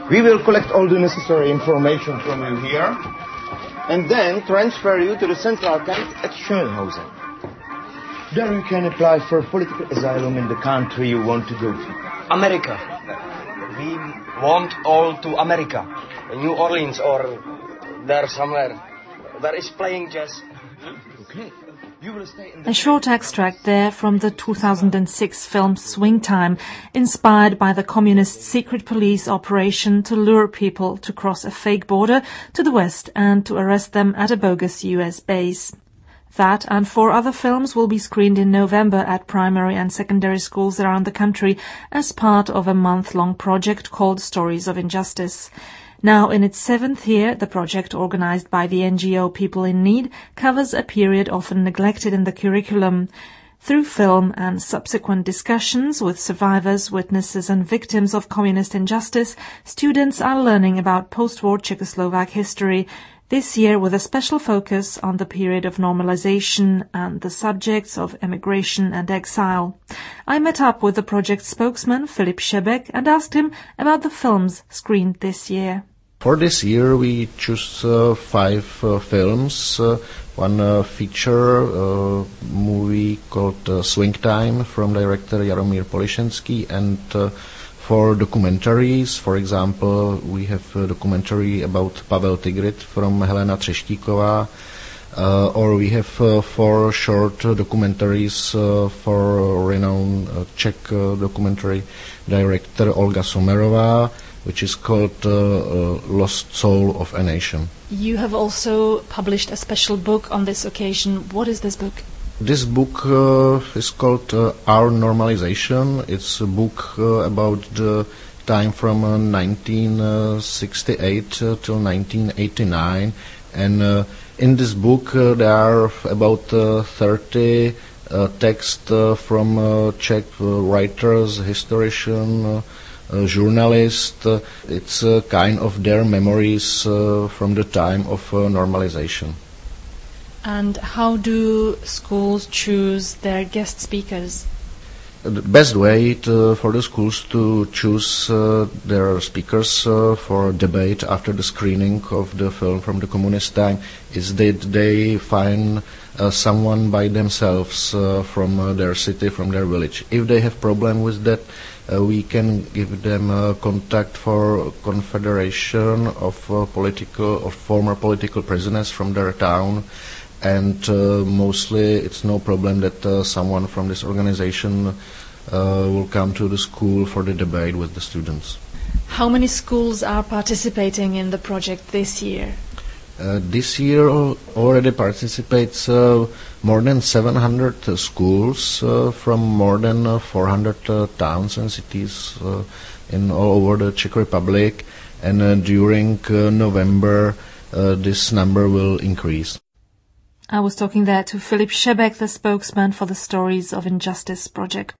We will collect all the necessary information from you here and then transfer you to the central camp at Schönhausen. There you can apply for political asylum in the country you want to go to. America. We want all to America. New Orleans or there somewhere. There is playing jazz. Okay. A short extract there from the 2006 film Swing Time, inspired by the communist secret police operation to lure people to cross a fake border to the west and to arrest them at a bogus US base. That and 4 other films will be screened in November at primary and secondary schools around the country as part of a month-long project called Stories of Injustice. Now in its 7th year, the project, organized by the NGO People in Need, covers a period often neglected in the curriculum. Through film and subsequent discussions with survivors, witnesses and victims of communist injustice, students are learning about post-war Czechoslovak history, this year with a special focus on the period of normalization and the subjects of emigration and exile. I met up with the project spokesman, Filip Šebek, and asked him about the films screened this year. For this year we choose 5 films, one feature movie called Swing Time from director Jaromír Polišenský, and 4 documentaries. For example, we have a documentary about Pavel Tigrit from Helena Třeštíková, or we have 4 short documentaries for renowned Czech documentary director Olga Somerová, which is called Lost Soul of a Nation. You have also published a special book on this occasion. What is this book? This book is called Our Normalization. It's a book about the time from 1968 till 1989. And in this book there are about 30 texts from Czech writers, historians, journalists. It's kind of their memories from the time of normalization. And how do schools choose their guest speakers? The best way for the schools to choose their speakers for debate after the screening of the film from the communist time is that they find someone by themselves from their city, from their village. If they have problem with that, we can give them contact for Confederation of former political prisoners from their town. And mostly it's no problem that someone from this organization will come to the school for the debate with the students. How many schools are participating in the project this year? This year already participates more than 700 schools from more than 400 towns and cities in all over the Czech Republic, and during November this number will increase. I was talking there to Filip Šebek, the spokesman for the Stories of Injustice project.